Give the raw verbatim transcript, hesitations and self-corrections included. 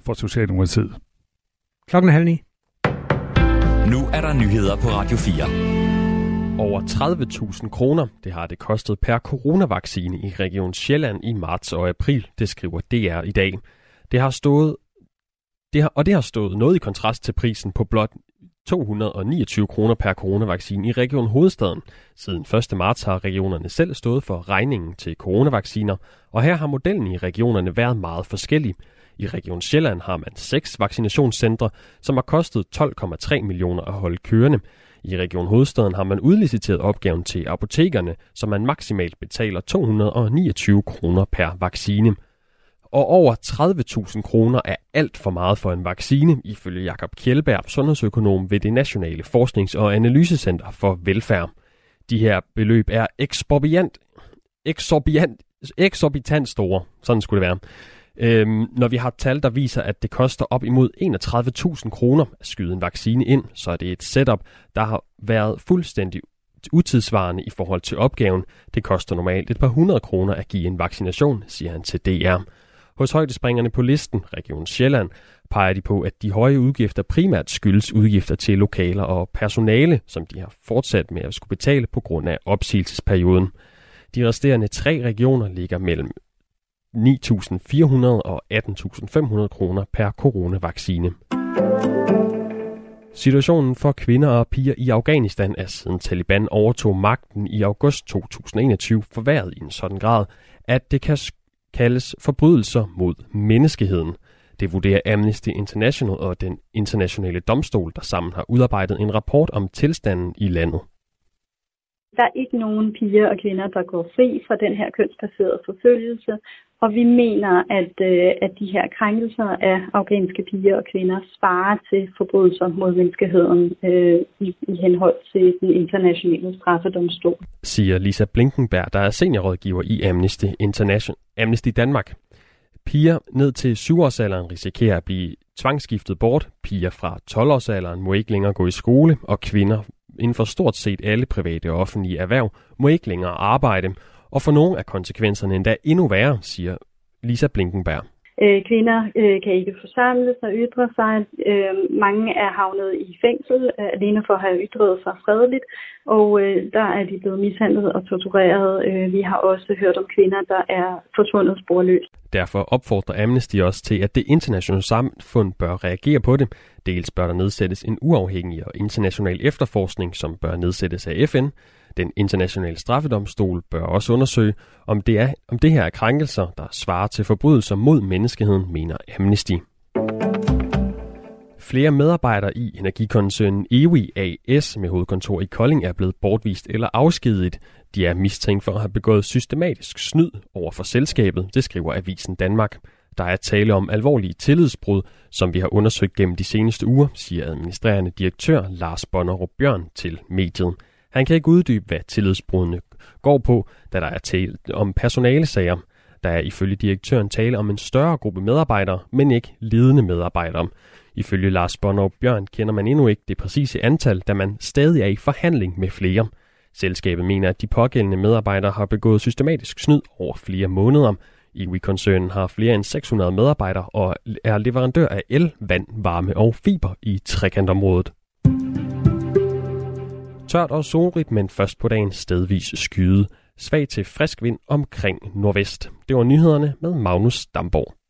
for Socialdemokratiet. Klokken er halv ni. Nu er der nyheder på Radio fire. Over tredive tusind kroner, det har det kostet per coronavaccine i Region Sjælland i marts og april, det skriver D R i dag. Det har stået, det har, og det har stået noget i kontrast til prisen på blot to hundrede og niogtyve kroner per coronavaccine i Region Hovedstaden. Siden første marts har regionerne selv stået for regningen til coronavacciner, og her har modellen i regionerne været meget forskellig. I Region Sjælland har man seks vaccinationscentre, som har kostet tolv komma tre millioner at holde kørende. I Region Hovedstaden har man udliciteret opgaven til apotekerne, så man maksimalt betaler to hundrede og niogtyve kroner per vaccine. Og over tredive tusind kroner er alt for meget for en vaccine, ifølge Jakob Kjeldberg, sundhedsøkonom ved det Nationale Forsknings- og Analysecenter for Velfærd. De her beløb er eksorbitant, eksorbitant, eksorbitant store, sådan skulle det være. Øhm, når vi har tal, der viser, at det koster op imod enogtredive tusind kroner at skyde en vaccine ind, så er det et setup, der har været fuldstændig utidsvarende i forhold til opgaven. Det koster normalt et par hundrede kroner at give en vaccination, siger han til D R. Hos højdespringerne på listen, Region Sjælland, peger de på, at de høje udgifter primært skyldes udgifter til lokaler og personale, som de har fortsat med at skulle betale på grund af opsigelsesperioden. De resterende tre regioner ligger mellem ni tusind fire hundrede og atten tusind fem hundrede kroner per coronavaccine. Situationen for kvinder og piger i Afghanistan er siden Taliban overtog magten i august to tusind og enogtyve forværret i en sådan grad, at det kan kaldes forbrydelser mod menneskeheden. Det vurderer Amnesty International og den internationale domstol, der sammen har udarbejdet en rapport om tilstanden i landet. Der er ikke nogen piger og kvinder, der går fri fra den her kønsbaserede forfølgelse, og vi mener, at, at de her krænkelser af afghanske piger og kvinder svarer til forbrydelser mod menneskeheden øh, i, i henhold til den internationale straffedomstol. Siger Lisa Blinkenberg, der er seniorrådgiver i Amnesty International, Amnesty Danmark. Piger ned til syv-årsalderen risikerer at blive tvangsskiftet bort. Piger fra tolv-årsalderen må ikke længere gå i skole, og kvinder inden for stort set alle private og offentlige erhverv må ikke længere arbejde. Og for nogle af konsekvenserne endda endnu værre, siger Lisa Blinkenberg. Øh, kvinder øh, kan ikke forsamles og ytre sig. Øh, mange er havnet i fængsel øh, alene for at have ytret sig fredeligt, og øh, der er de blevet mishandlet og tortureret. Øh, vi har også hørt om kvinder, der er forsvundet sporløst. Derfor opfordrer Amnesty også til, at det internationale samfund bør reagere på det. Dels bør der nedsættes en uafhængig og international efterforskning, som bør nedsættes af F N. Den internationale straffedomstol bør også undersøge, om det, er, om det her er krænkelser, der svarer til forbrydelser mod menneskeheden, mener Amnesty. Flere medarbejdere i energikoncernen EWI A S med hovedkontor i Kolding er blevet bortvist eller afskediget. De er mistænkt for at have begået systematisk snyd over for selskabet, det skriver Avisen Danmark. Der er tale om alvorlige tillidsbrud, som vi har undersøgt gennem de seneste uger, siger administrerende direktør Lars Bonnerup Bjørn til mediet. Han kan ikke uddybe, hvad tillidsbrudene går på, da der er tale om personalesager. Der er ifølge direktøren tale om en større gruppe medarbejdere, men ikke ledende medarbejdere. Ifølge Lars Bonnerup Bjørn kender man endnu ikke det præcise antal, da man stadig er i forhandling med flere. Selskabet mener, at de pågældende medarbejdere har begået systematisk snyd over flere måneder. EWI-koncernen har flere end seks hundrede medarbejdere og er leverandør af el, vand, varme og fiber i trekantområdet. Tørt og solrigt, men først på dagen stedvis skyde. Svag til frisk vind omkring nordvest. Det var nyhederne med Magnus Damborg.